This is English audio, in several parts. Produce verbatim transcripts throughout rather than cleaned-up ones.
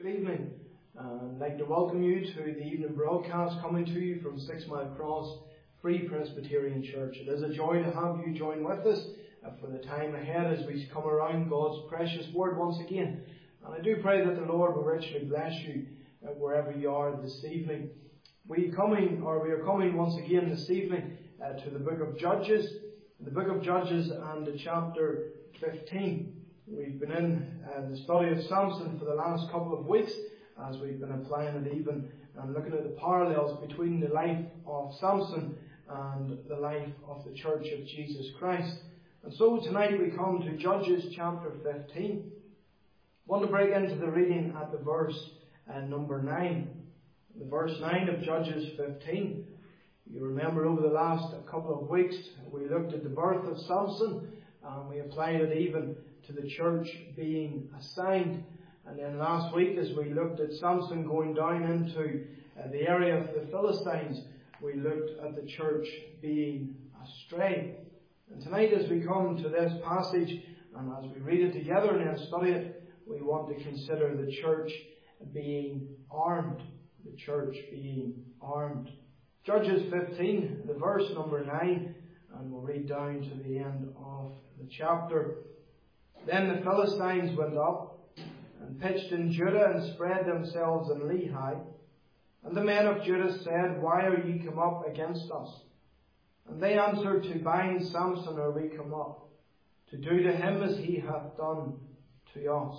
Good evening. Uh, I'd like to welcome you to the evening broadcast coming to you from Six Mile Cross Free Presbyterian Church. It is a joy to have you join with us uh, for the time ahead as we come around God's precious Word once again. And I do pray that the Lord will richly bless you uh, wherever you are this evening. We coming, or we are coming once again this evening uh, to the book of Judges, the book of Judges and the chapter fifteen. We've been in uh, the study of Samson for the last couple of weeks as we've been applying it even and looking at the parallels between the life of Samson and the life of the Church of Jesus Christ. And so tonight we come to Judges chapter fifteen. I want to break into the reading at the verse uh, number nine. The verse nine of Judges fifteen. You remember over the last couple of weeks we looked at the birth of Samson and we applied it even to the church being assigned. And then last week, as we looked at Samson going down into uh, the area of the Philistines, we looked at the church being astray. And tonight, as we come to this passage, and as we read it together and then study it, we want to consider the church being armed. The church being armed. Judges fifteen, the verse number nine, and we'll read down to the end of the chapter. Then the Philistines went up and pitched in Judah and spread themselves in Lehi. And the men of Judah said, Why are ye come up against us? And they answered, To bind Samson are we come up, to do to him as he hath done to us.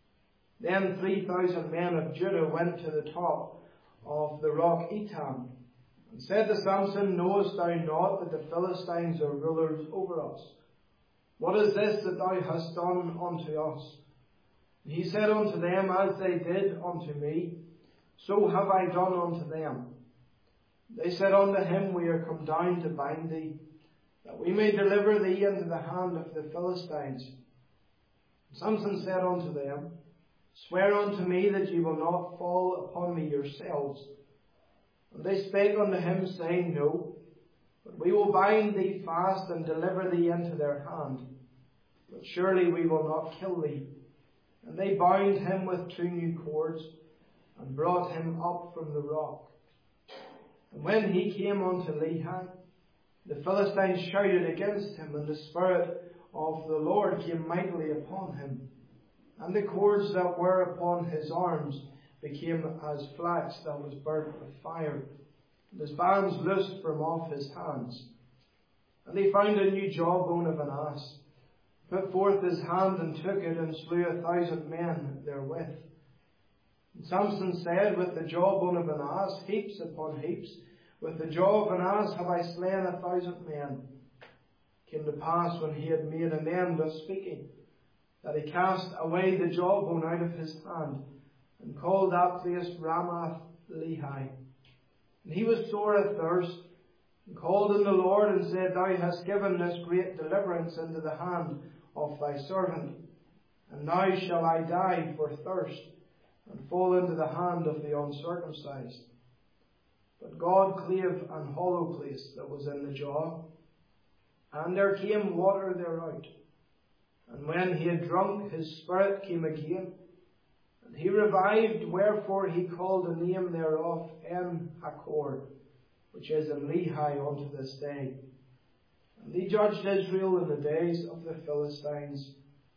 Then three thousand men of Judah went to the top of the rock Etam, and said to Samson, Knowest thou not that the Philistines are rulers over us? What is this that thou hast done unto us? And he said unto them, As they did unto me, so have I done unto them. They said unto him, We are come down to bind thee, that we may deliver thee into the hand of the Philistines. And Samson said unto them, Swear unto me that ye will not fall upon me yourselves. And they spake unto him, saying, No, but we will bind thee fast and deliver thee into their hand. But surely we will not kill thee. And they bound him with two new cords, and brought him up from the rock. And when he came unto Lehi, the Philistines shouted against him, and the Spirit of the Lord came mightily upon him. And the cords that were upon his arms became as flax that was burnt with fire, and his bands loosed from off his hands. And they found a new jawbone of an ass, put forth his hand and took it, and slew a thousand men therewith. And Samson said, With the jawbone of an ass, heaps upon heaps, with the jaw of an ass have I slain a thousand men. It came to pass, when he had made an end of speaking, that he cast away the jawbone out of his hand, and called that place Ramath Lehi. And he was sore athirst, and called on the Lord, and said, Thou hast given this great deliverance into the hand of thy servant, and now shall I die for thirst, and fall into the hand of the uncircumcised. But God clave an hollow place that was in the jaw, and there came water thereout. And when he had drunk, his spirit came again, and he revived, wherefore he called the name thereof En-Hakkore, which is in Lehi unto this day. And he judged Israel in the days of the Philistines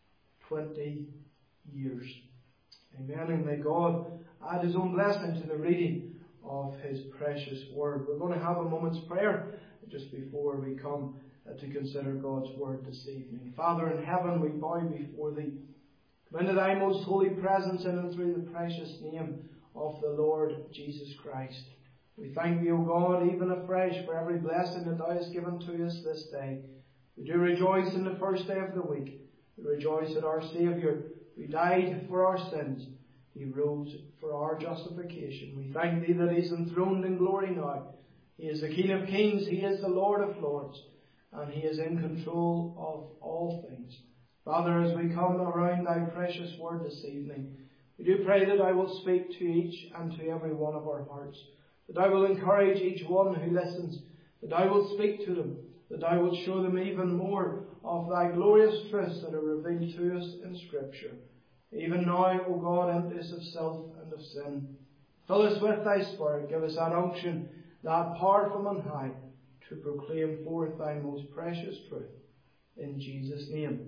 twenty years. Amen. And may God add his own blessing to the reading of his precious word. We're going to have a moment's prayer just before we come to consider God's word this evening. Father in heaven, we bow before thee. Come into thy most holy presence in and through the precious name of the Lord Jesus Christ. We thank thee, O God, even afresh for every blessing that thou hast given to us this day. We do rejoice in the first day of the week. We rejoice that our Saviour, who died for our sins, he rose for our justification. We thank thee that he is enthroned in glory now. He is the King of kings, he is the Lord of lords, and he is in control of all things. Father, as we come around thy precious word this evening, we do pray that I will speak to each and to every one of our hearts, that I will encourage each one who listens, that I will speak to them, that I will show them even more of thy glorious truths that are revealed to us in Scripture. Even now, O God, empty us of self and of sin. Fill us with thy Spirit. Give us that unction, that power from on high, to proclaim forth thy most precious truth. In Jesus' name.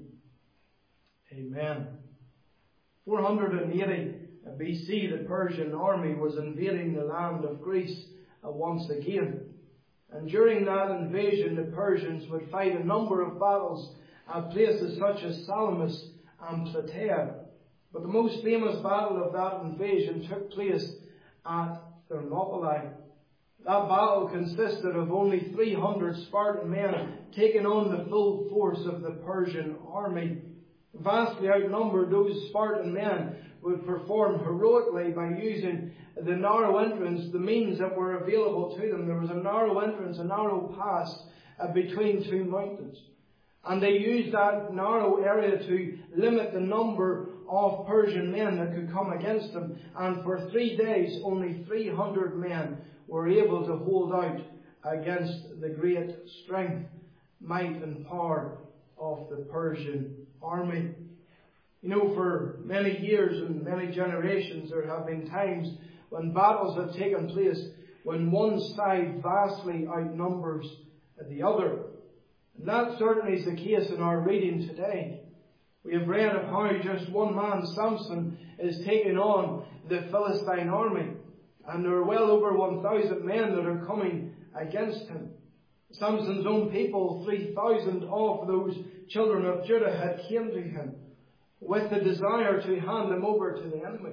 Amen. four hundred eighty B C, the Persian army was invading the land of Greece once again. And during that invasion, the Persians would fight a number of battles at places such as Salamis and Plataea. But the most famous battle of that invasion took place at Thermopylae. That battle consisted of only three hundred Spartan men taking on the full force of the Persian army. Vastly outnumbered, those Spartan men would perform heroically by using the narrow entrance, the means that were available to them. There was a narrow entrance, a narrow pass uh, between two mountains. And they used that narrow area to limit the number of Persian men that could come against them. And for three days, only three hundred men were able to hold out against the great strength, might and power of the Persian army. You know, for many years and many generations, there have been times when battles have taken place when one side vastly outnumbers the other. And that certainly is the case in our reading today. We have read of how just one man, Samson, is taking on the Philistine army. And there are well over one thousand men that are coming against him. Samson's own people, three thousand of those children of Judah, had came to him with the desire to hand him over to the enemy.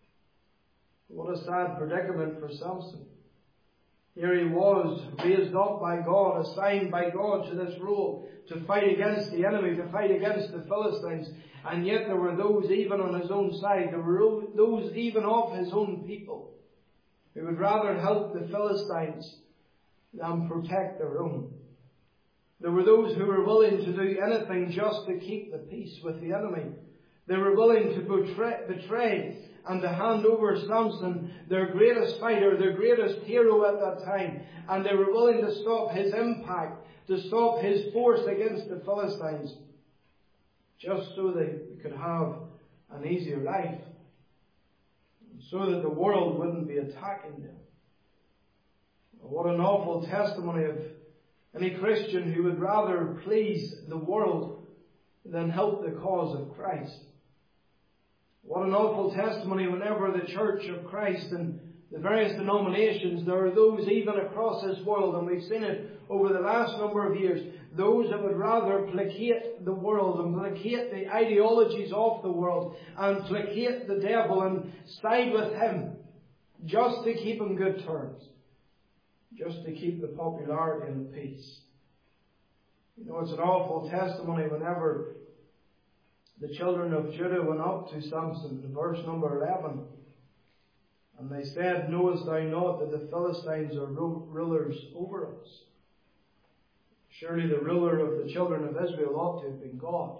What a sad predicament for Samson. Here he was, raised up by God, assigned by God to this role, to fight against the enemy, to fight against the Philistines. And yet there were those even on his own side, there were those even of his own people, who would rather help the Philistines than protect their own. There were those who were willing to do anything just to keep the peace with the enemy. They were willing to betray, betray and to hand over Samson, their greatest fighter, their greatest hero at that time. And they were willing to stop his impact, to stop his force against the Philistines, just so they could have an easier life, so that the world wouldn't be attacking them. What an awful testimony of any Christian who would rather please the world than help the cause of Christ. What an awful testimony whenever the Church of Christ and the various denominations, there are those even across this world, and we've seen it over the last number of years, those that would rather placate the world and placate the ideologies of the world and placate the devil and side with him just to keep in good terms, just to keep the popularity and the peace. You know, it's an awful testimony whenever the children of Judah went up to Samson in verse number eleven. And they said, "Knowest thou not that the Philistines are rulers over us?" Surely the ruler of the children of Israel ought to have been God.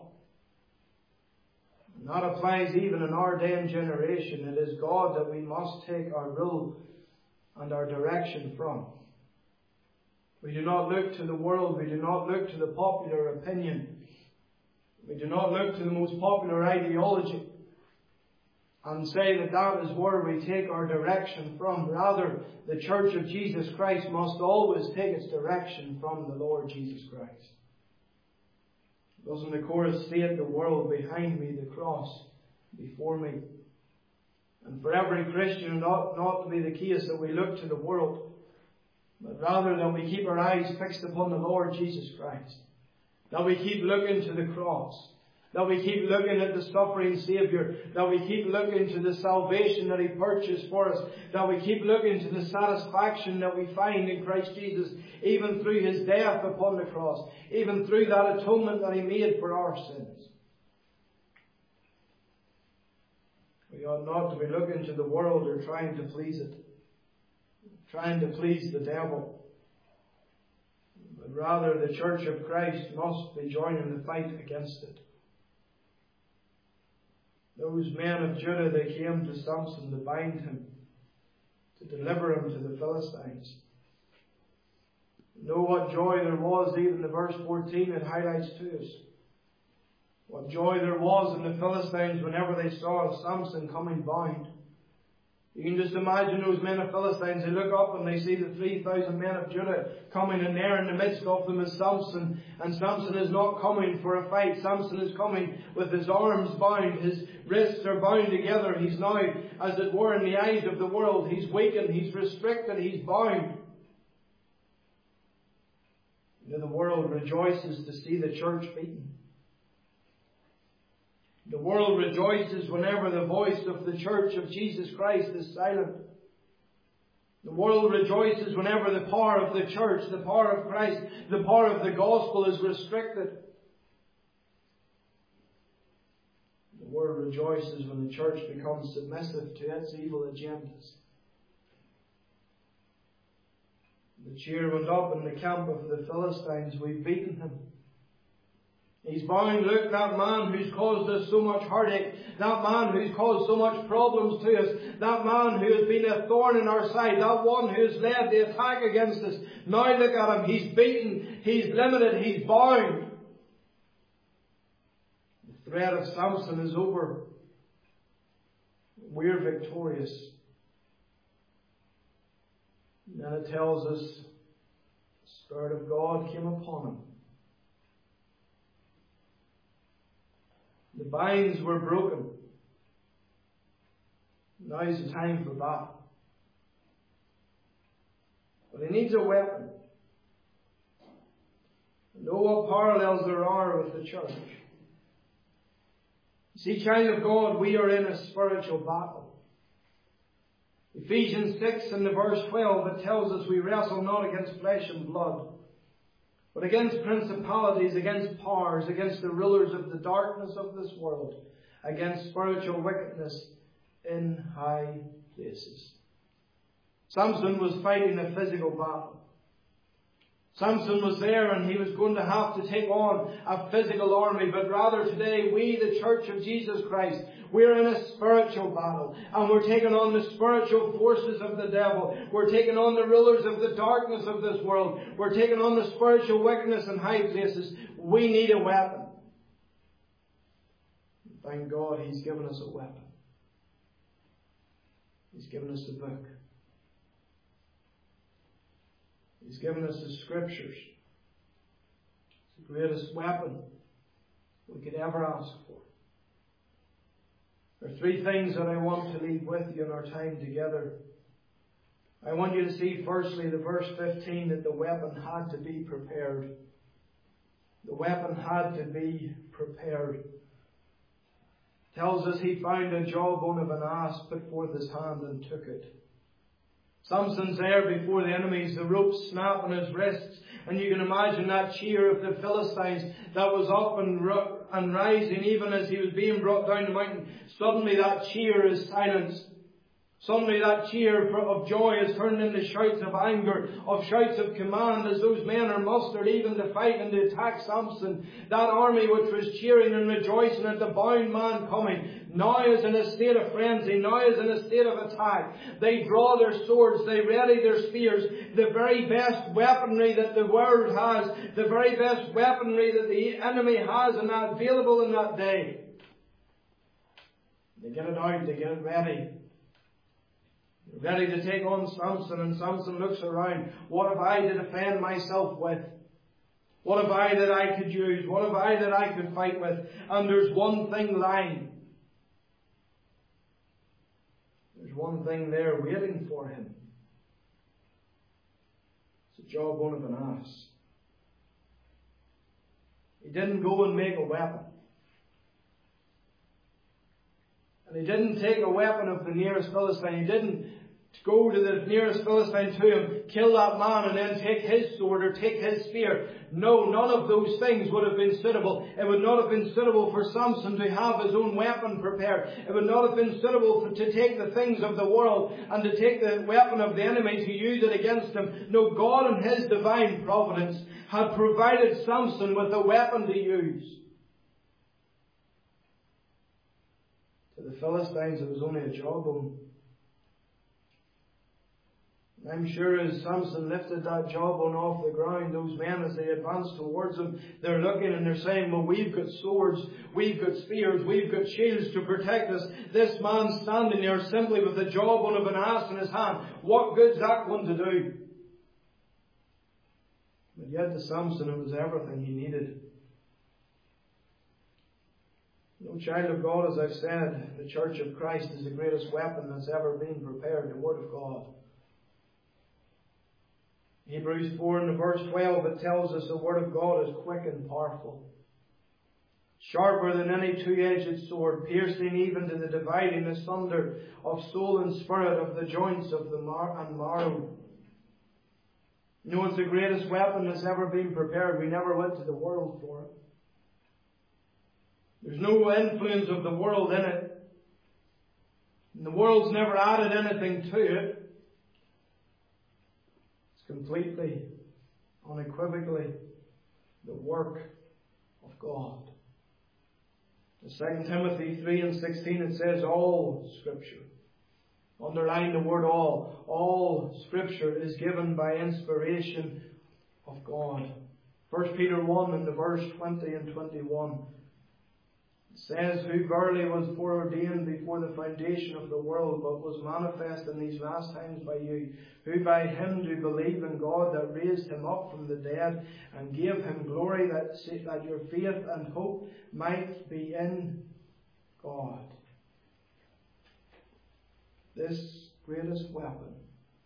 And that applies even in our day and generation. It is God that we must take our rule and our direction from. We do not look to the world. We do not look to the popular opinion. We do not look to the most popular ideology and say that that is where we take our direction from. Rather, the Church of Jesus Christ must always take its direction from the Lord Jesus Christ. Doesn't the chorus state, "The world behind me, the cross before me"? And for every Christian, not, not to be the case that we look to the world, but rather that we keep our eyes fixed upon the Lord Jesus Christ. That we keep looking to the cross. That we keep looking at the suffering Saviour. That we keep looking to the salvation that He purchased for us. That we keep looking to the satisfaction that we find in Christ Jesus, even through His death upon the cross. Even through that atonement that He made for our sins. We ought not to be looking to the world or trying to please it. Trying to please the devil. But rather the Church of Christ must be joining the fight against it. Those men of Judah, they came to Samson to bind him, to deliver him to the Philistines. Know what joy there was, even in verse fourteen, it highlights to us. What joy there was in the Philistines whenever they saw Samson coming bound. You can just imagine those men of Philistines. They look up and they see the three thousand men of Judah coming, and there in the midst of them is Samson. And Samson is not coming for a fight. Samson is coming with his arms bound. His wrists are bound together. He's now, as it were, in the eyes of the world. He's weakened. He's restricted. He's bound. You know, the world rejoices to see the church beaten. The world rejoices whenever the voice of the church of Jesus Christ is silent. The world rejoices whenever the power of the church, the power of Christ, the power of the gospel is restricted. The world rejoices when the church becomes submissive to its evil agendas. The cheer went up in the camp of the Philistines. We've beaten him. He's bound. Look, that man who's caused us so much heartache, that man who's caused so much problems to us, that man who has been a thorn in our side, that one who has led the attack against us. Now look at him. He's beaten. He's limited. He's bound. The threat of Samson is over. We're victorious. And then it tells us the Spirit of God came upon him. The binds were broken. Now is the time for battle. But he needs a weapon. Know what parallels there are with the church. See, child of God, we are in a spiritual battle. Ephesians six and the verse twelve, it tells us we wrestle not against flesh and blood, but against principalities, against powers, against the rulers of the darkness of this world, against spiritual wickedness in high places. Samson was fighting a physical battle. Samson was there and he was going to have to take on a physical army, but rather today we, the Church of Jesus Christ, we're in a spiritual battle, and we're taking on the spiritual forces of the devil. We're taking on the rulers of the darkness of this world. We're taking on the spiritual wickedness in high places. We need a weapon. Thank God He's given us a weapon. He's given us the book. He's given us the Scriptures. It's the greatest weapon we could ever ask for. There are three things that I want to leave with you in our time together. I want you to see, firstly, the verse fifteen, that the weapon had to be prepared. The weapon had to be prepared. It tells us he found a jawbone of an ass, put forth his hand and took it. Samson's there before the enemies, the rope snap on his wrists, and you can imagine that cheer of the Philistines that was up and, and rising even as he was being brought down the mountain. Suddenly that cheer is silenced. Suddenly that cheer of joy is turned into shouts of anger, of shouts of command, as those men are mustered even to fight and to attack Samson. That army which was cheering and rejoicing at the bound man coming, now is in a state of frenzy, now is in a state of attack. They draw their swords, they ready their spears, the very best weaponry that the world has, the very best weaponry that the enemy has and that available in that day. They get it out, they get it ready. Ready to take on Samson, and Samson looks around. What have I to defend myself with? What have I that I could use? What have I that I could fight with? And there's one thing lying. There's one thing there waiting for him. It's a jawbone of an ass. He didn't go and make a weapon. And he didn't take a weapon of the nearest Philistine. He didn't go to the nearest Philistine to him, kill that man, and then take his sword or take his spear. No, none of those things would have been suitable. It would not have been suitable for Samson to have his own weapon prepared. It would not have been suitable for, to take the things of the world and to take the weapon of the enemy to use it against him. No, God in His divine providence had provided Samson with a weapon to use. To the Philistines, it was only a jawbone. I'm sure as Samson lifted that jawbone off the ground, those men, as they advanced towards him, they're looking and they're saying, well, we've got swords, we've got spears, we've got shields to protect us. This man standing there simply with the jawbone of an ass in his hand. What good's that going to do? But yet to Samson, it was everything he needed. No, child of God, as I've said, the Church of Christ is the greatest weapon that's ever been prepared, the Word of God. Hebrews four and verse twelve, it tells us the Word of God is quick and powerful, sharper than any two-edged sword, piercing even to the dividing asunder of soul and spirit, of the joints of the mar- and marrow. You know, it's the greatest weapon that's ever been prepared. We never went to the world for it. There's no influence of the world in it. And the world's never added anything to it. Completely, unequivocally, the work of God. In Second Timothy three and sixteen it says all Scripture. Underline the word all. All Scripture is given by inspiration of God. First Peter one and the verse twenty and twenty-one. It says, who verily was foreordained before the foundation of the world, but was manifest in these last times by you, who by him do believe in God that raised him up from the dead, and gave him glory, that, that your faith and hope might be in God. This greatest weapon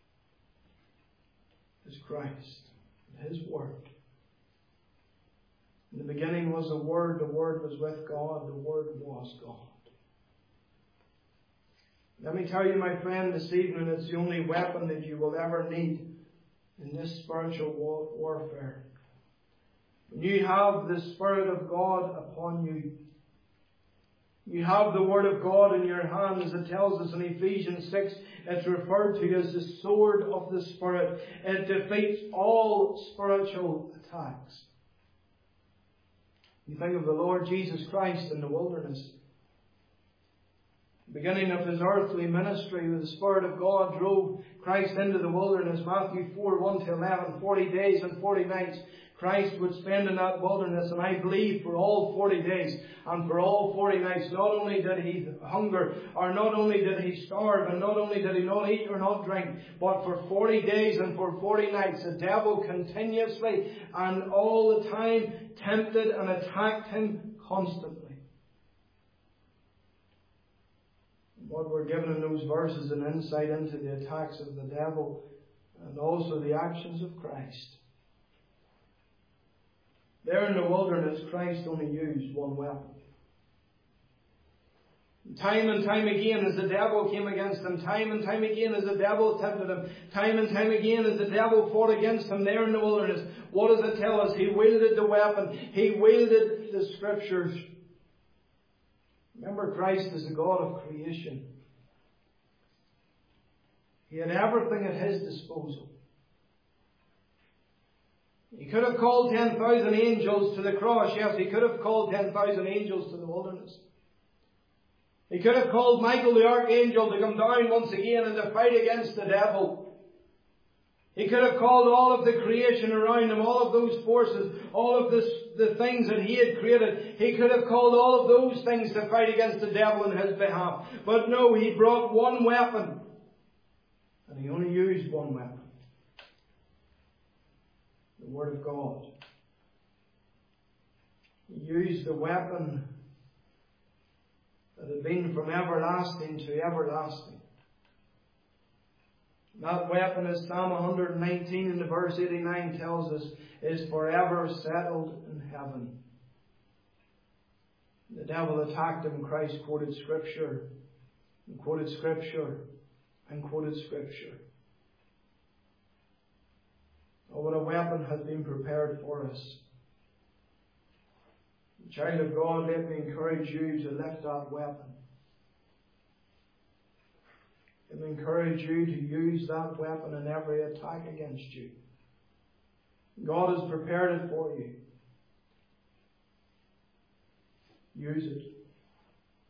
is Christ, His Word. In the beginning was the Word, the Word was with God, the Word was God. Let me tell you, my friend, this evening, it's the only weapon that you will ever need in this spiritual warfare. When you have the Spirit of God upon you, you have the Word of God in your hand, as it tells us in Ephesians six, it's referred to as the sword of the Spirit. It defeats all spiritual attacks. You think of the Lord Jesus Christ in the wilderness. The beginning of His earthly ministry, the Spirit of God drove Christ into the wilderness. Matthew four, one to eleven, forty days and forty nights. Christ would spend in that wilderness, and I believe for all forty days and for all forty nights, not only did He hunger, or not only did He starve, and not only did He not eat or not drink, but for forty days and for forty nights, the devil continuously and all the time tempted and attacked Him constantly. What we're given in those verses, an insight into the attacks of the devil and also the actions of Christ. There in the wilderness, Christ only used one weapon. Time and time again as the devil came against Him, time and time again as the devil tempted Him, time and time again as the devil fought against Him there in the wilderness, what does it tell us? He wielded the weapon. He wielded the Scriptures. Remember, Christ is the God of creation. He had everything at His disposal. He could have called ten thousand angels to the cross. Yes, He could have called ten thousand angels to the wilderness. He could have called Michael the archangel to come down once again and to fight against the devil. He could have called all of the creation around Him, all of those forces, all of this, the things that He had created. He could have called all of those things to fight against the devil in His behalf. But no, He brought one weapon. And He only used one weapon. The Word of God. He used the weapon that had been from everlasting to everlasting. That weapon, as Psalm one nineteen in the verse eighty-nine tells us, is forever settled in heaven. The devil attacked Him. Christ quoted Scripture, and quoted Scripture, and quoted Scripture. Oh, what a weapon has been prepared for us. Child of God, let me encourage you to lift that weapon. Let me encourage you to use that weapon in every attack against you. God has prepared it for you. Use it.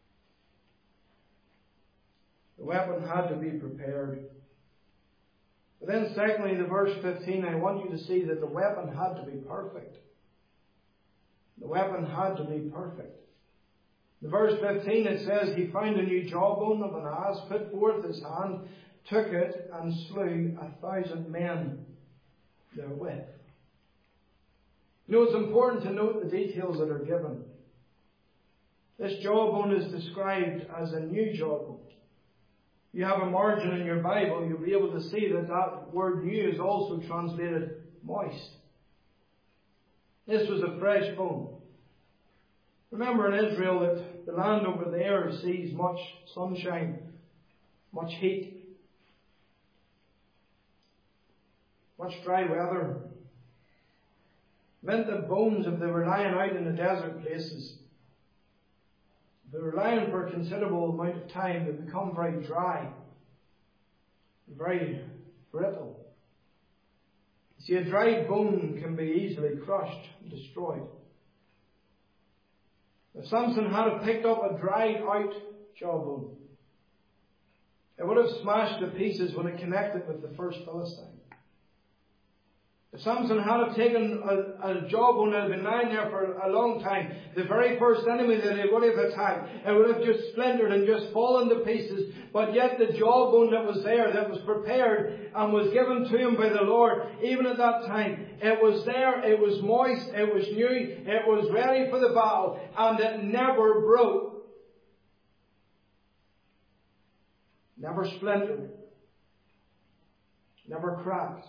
The weapon had to be prepared. But then secondly, the verse fifteen, I want you to see that the weapon had to be perfect. The weapon had to be perfect. In verse fifteen it says, he found a new jawbone of an ass, put forth his hand, took it, and slew a thousand men therewith. You know, it's important to note the details that are given. This jawbone is described as a new jawbone. You have a margin in your Bible, you'll be able to see that that word new is also translated moist. This was a fresh bone. Remember in Israel that the land over there sees much sunshine, much heat, much dry weather. It meant that bones, if they were lying out in the desert places, if they were lying for a considerable amount of time, they become very dry, very brittle. See, a dried bone can be easily crushed and destroyed. If Samson had picked up a dried out jawbone, it would have smashed to pieces when it connected with the first Philistine. If Samson had taken a, a jawbone that had been lying there for a long time, the very first enemy that he would have attacked, it would have just splintered and just fallen to pieces. But yet the jawbone that was there, that was prepared and was given to him by the Lord, even at that time, it was there, it was moist, it was new, it was ready for the battle, and it never broke. Never splintered. Never cracked.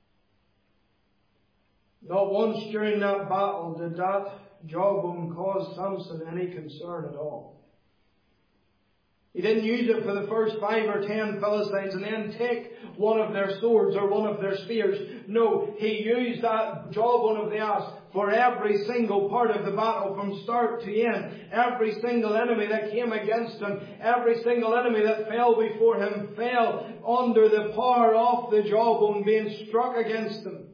Not once during that battle did that jawbone cause Samson any concern at all. He didn't use it for the first five or ten Philistines and then take one of their swords or one of their spears. No, he used that jawbone of the ass for every single part of the battle from start to end. Every single enemy that came against him, every single enemy that fell before him fell under the power of the jawbone being struck against them.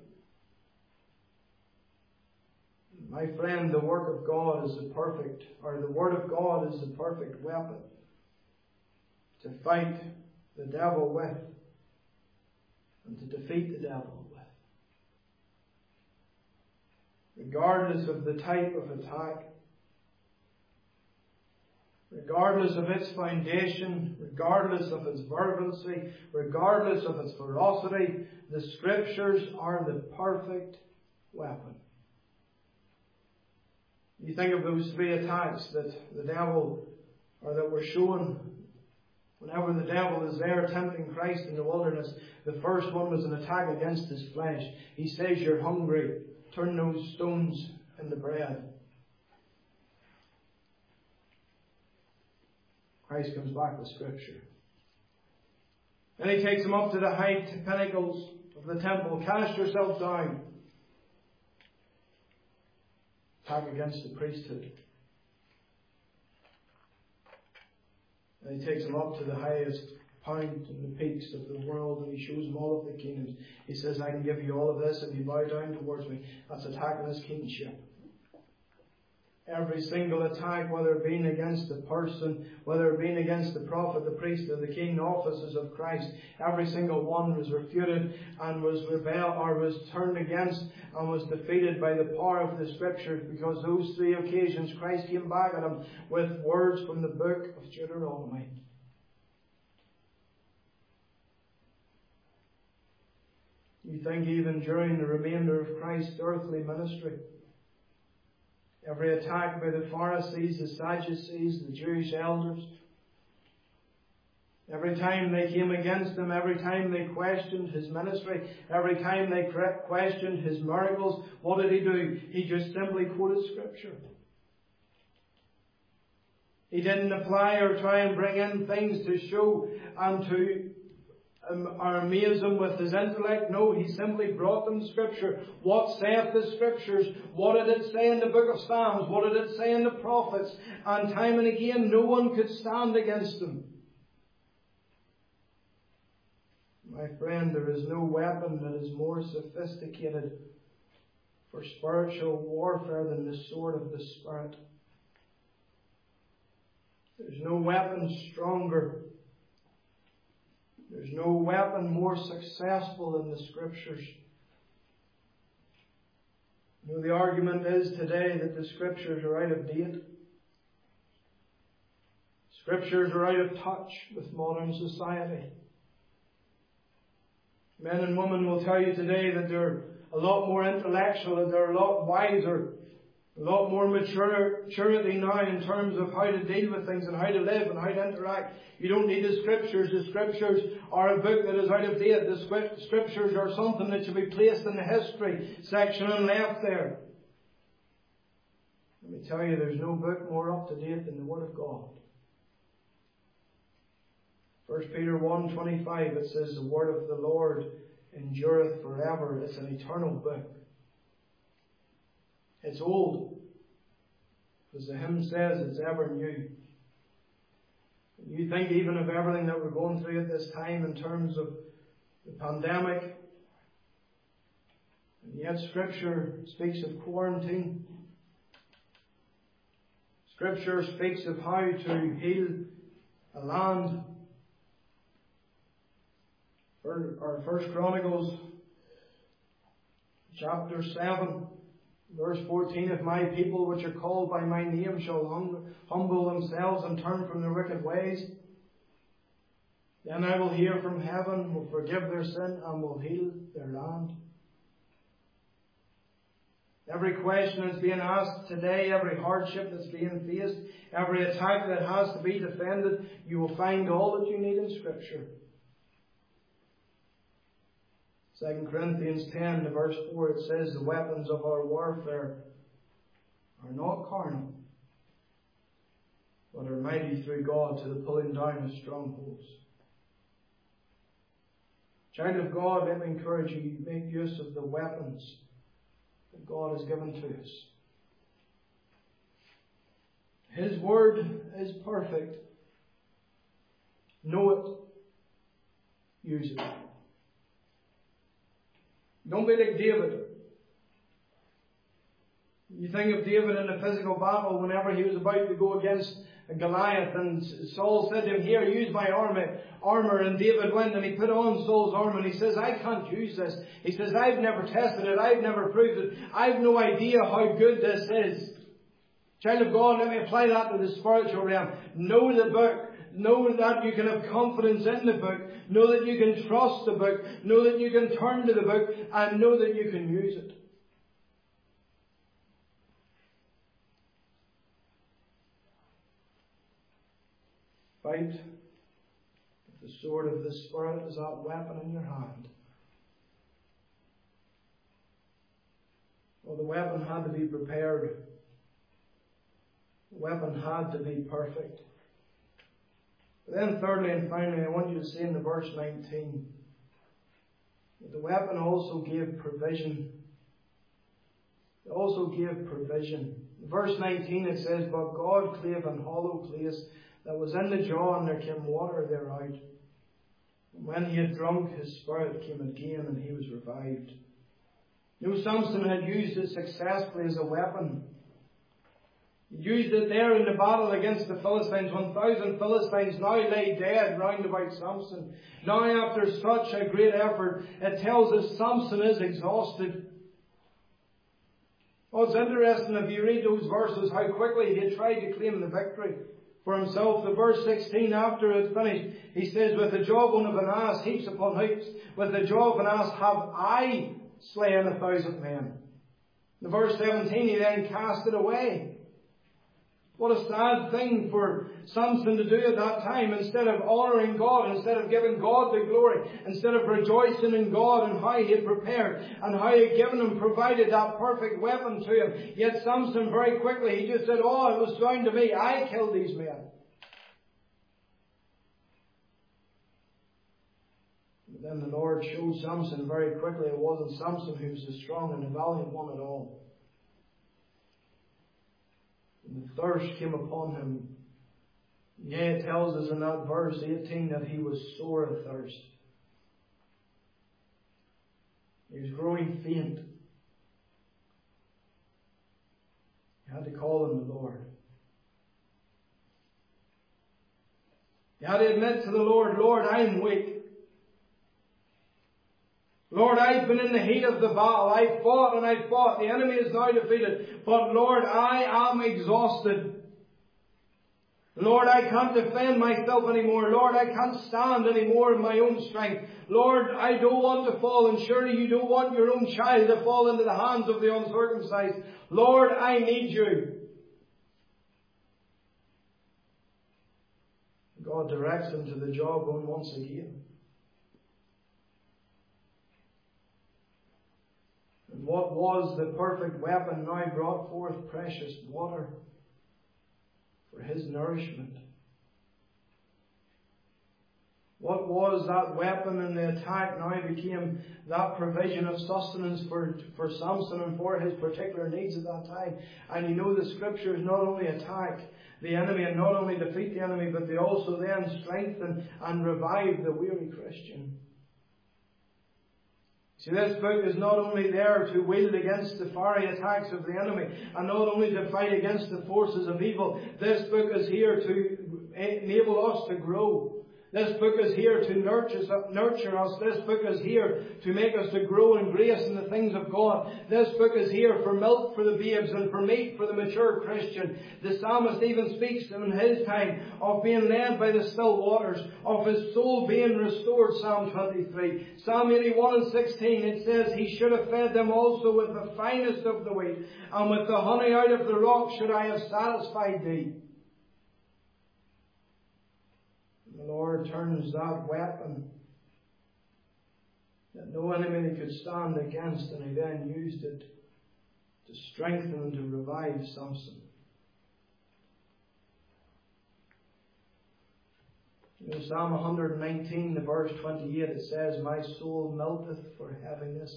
My friend, the work of God is a perfect, or the Word of God is a perfect weapon to fight the devil with and to defeat the devil with. Regardless of the type of attack, regardless of its foundation, regardless of its fervency, regardless of its ferocity, the Scriptures are the perfect weapon. You think of those three attacks that the devil, or that were shown whenever the devil is there tempting Christ in the wilderness. The first one was an attack against his flesh. He says, you're hungry, turn those stones into bread. Christ comes back with Scripture. Then he takes him up to the high pinnacles of the temple. Cast yourself down. Attack against the priesthood. And he takes him up to the highest point in the peaks of the world, and he shows him all of the kingdoms. He says, I can give you all of this if you bow down towards me. That's attacking his kingship. Every single attack, whether it being against the person, whether it being against the prophet, the priest, or the king, the offices of Christ, every single one was refuted and was rebelled or was turned against and was defeated by the power of the Scriptures, because those three occasions Christ came back at him with words from the book of Deuteronomy. You think even during the remainder of Christ's earthly ministry, every attack by the Pharisees, the Sadducees, the Jewish elders, every time they came against him, every time they questioned his ministry, every time they questioned his miracles, what did he do? He just simply quoted Scripture. He didn't apply or try and bring in things to show and to um, or amaze them with his intellect. No, he simply brought them Scripture. What saith the Scriptures? What did it say in the book of Psalms? What did it say in the prophets? And time and again, no one could stand against them. My friend, there is no weapon that is more sophisticated for spiritual warfare than the sword of the Spirit. There's no weapon stronger There's no weapon more successful than the Scriptures. You know, the argument is today that the Scriptures are out of date. Scriptures are out of touch with modern society. Men and women will tell you today that they're a lot more intellectual, that they're a lot wiser, a lot more mature, maturity now in terms of how to deal with things and how to live and how to interact. You don't need the Scriptures. The Scriptures are a book that is out of date. The Scriptures are something that should be placed in the history section and left there. Let me tell you, there's no book more up to date than the Word of God. First Peter one twenty-five, it says, the word of the Lord endureth forever. It's an eternal book. It's old. As the hymn says, it's ever new. You think even of everything that we're going through at this time in terms of the pandemic. And yet Scripture speaks of quarantine. Scripture speaks of how to heal a land. Our First Chronicles chapter seven, verse fourteen, if my people which are called by my name shall hum- humble themselves and turn from their wicked ways, then I will hear from heaven, will forgive their sin, and will heal their land. Every question that's being asked today, every hardship that's being faced, every attack that has to be defended, you will find all that you need in Scripture. Second Corinthians ten, verse four, it says, the weapons of our warfare are not carnal, but are mighty through God to the pulling down of strongholds. Child of God, let me encourage you, make use of the weapons that God has given to us. His Word is perfect. Know it. Use it. Don't be like David. You think of David in a physical battle whenever he was about to go against Goliath, and Saul said to him, here, use my armor, armor. And David went and he put on Saul's armor and he says, I can't use this. He says, I've never tested it. I've never proved it. I've no idea how good this is. Child of God, let me apply that to the spiritual realm. Know the book. Know that you can have confidence in the book. Know that you can trust the book. Know that you can turn to the book. And know that you can use it. Fight with the sword of the Spirit as that weapon in your hand. Well, the weapon had to be prepared. The weapon had to be perfect. But then thirdly and finally, I want you to see in the verse nineteen that the weapon also gave provision. It also gave provision. In verse nineteen it says, but God clave an hollow place that was in the jaw, and there came water thereout. And when he had drunk, his spirit came again, and he was revived. You know, Samson had used it successfully as a weapon. He used it there in the battle against the Philistines. One thousand Philistines now lay dead round about Samson. Now, after such a great effort, it tells us Samson is exhausted. Oh, it's interesting if you read those verses, how quickly he had tried to claim the victory for himself. The verse sixteen, after it's finished, he says, with the jawbone of an ass, heaps upon heaps, with the jaw of an ass have I slain a thousand men. The verse seventeen, he then cast it away. What a sad thing for Samson to do at that time. Instead of honouring God, instead of giving God the glory, instead of rejoicing in God and how he had prepared and how he had given him, provided that perfect weapon to him. Yet Samson very quickly, he just said, oh, it was down to me. I killed these men. But then the Lord showed Samson very quickly it wasn't Samson who was the strong and the valiant one at all. And the thirst came upon him. Yea, it tells us in that verse eighteen that he was sore athirst. He was growing faint. He had to call on the Lord. He had to admit to the Lord, Lord, I am weak. Lord, I've been in the heat of the battle. I've fought and I've fought. The enemy is now defeated. But Lord, I am exhausted. Lord, I can't defend myself anymore. Lord, I can't stand anymore in my own strength. Lord, I don't want to fall, and surely you don't want your own child to fall into the hands of the uncircumcised. Lord, I need you. God directs him to the jawbone once again. And what was the perfect weapon now brought forth precious water for his nourishment. What was that weapon in the attack now became that provision of sustenance for, for Samson and for his particular needs at that time. And you know the Scriptures not only attack the enemy and not only defeat the enemy, but they also then strengthen and revive the weary Christian. See, this book is not only there to wield against the fiery attacks of the enemy and not only to fight against the forces of evil. This book is here to enable us to grow. This book is here to nurture, nurture us. This book is here to make us to grow in grace in the things of God. This book is here for milk for the babes and for meat for the mature Christian. The psalmist even speaks in his time of being led by the still waters, of his soul being restored, Psalm twenty-three. Psalm eighty-one and sixteen, it says, He should have fed them also with the finest of the wheat, and with the honey out of the rock should I have satisfied thee. The Lord turns that weapon that no enemy could stand against, and He then used it to strengthen and to revive Samson. In Psalm one nineteen, the verse twenty-eight, it says, My soul melteth for heaviness.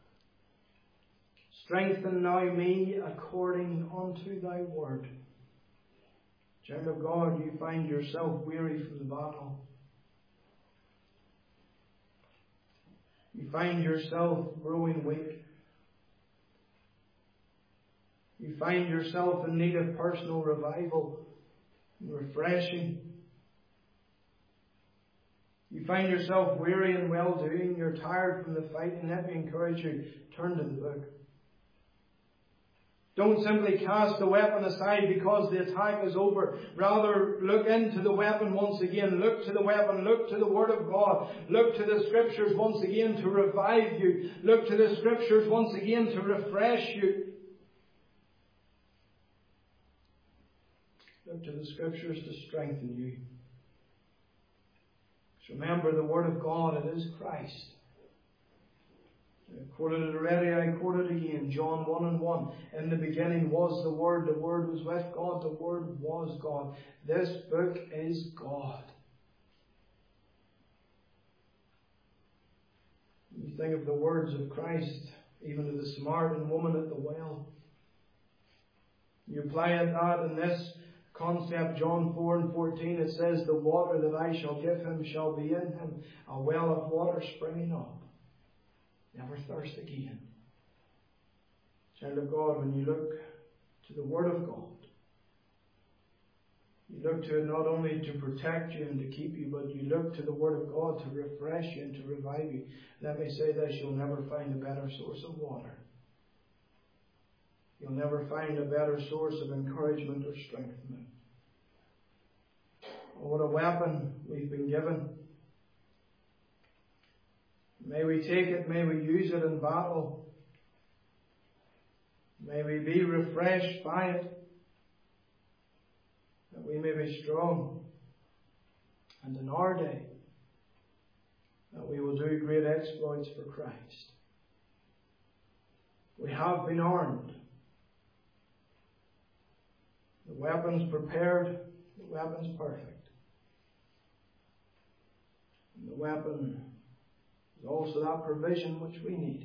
Strengthen now me according unto thy word. Child of God, you find yourself weary from the battle. You find yourself growing weak. You find yourself in need of personal revival and refreshing. You find yourself weary and well-doing. You're tired from the fight, and let me encourage you, turn to the book. Don't simply cast the weapon aside because the attack is over. Rather, look into the weapon once again. Look to the weapon. Look to the Word of God. Look to the Scriptures once again to revive you. Look to the Scriptures once again to refresh you. Look to the Scriptures to strengthen you. So remember, the Word of God, it is Christ. I quoted it already, I quote it again. John one and one. In the beginning was the Word, the Word was with God, the Word was God. This book is God. You think of the words of Christ, even to the Samaritan woman at the well. You apply it that in this concept, John four and fourteen, it says, The water that I shall give him shall be in him, a well of water springing up. Never thirst again. Child of God, when you look to the Word of God, you look to it not only to protect you and to keep you, but you look to the Word of God to refresh you and to revive you. Let me say this, you'll never find a better source of water. You'll never find a better source of encouragement or strengthening. Oh, what a weapon we've been given. May we take it, may we use it in battle. May we be refreshed by it, that we may be strong. And in our day, that we will do great exploits for Christ. We have been armed. The weapons prepared, the weapons perfect. And the weapon is also that provision which we need.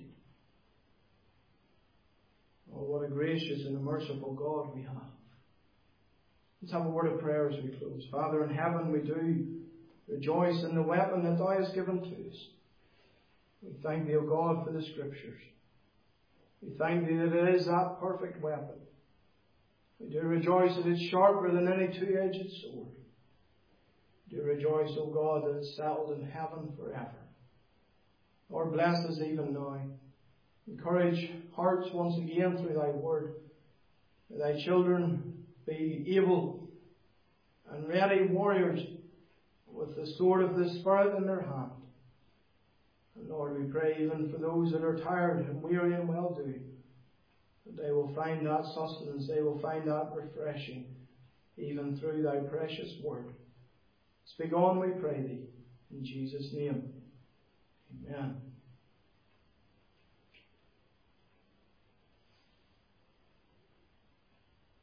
Oh, what a gracious and a merciful God we have. Let's have a word of prayer as we close. Father in heaven, we do rejoice in the weapon that Thou hast given to us. We thank Thee, O God, for the Scriptures. We thank Thee that it is that perfect weapon. We do rejoice that it's sharper than any two-edged sword. We do rejoice, O God, that it's settled in heaven forever. Lord, bless us even now. Encourage hearts once again through thy word. May thy children be able and ready warriors with the sword of the Spirit in their hand. And Lord, we pray even for those that are tired and weary and well-doing, that they will find that sustenance, they will find that refreshing, even through thy precious word. Speak on, we pray thee, in Jesus' name. Amen.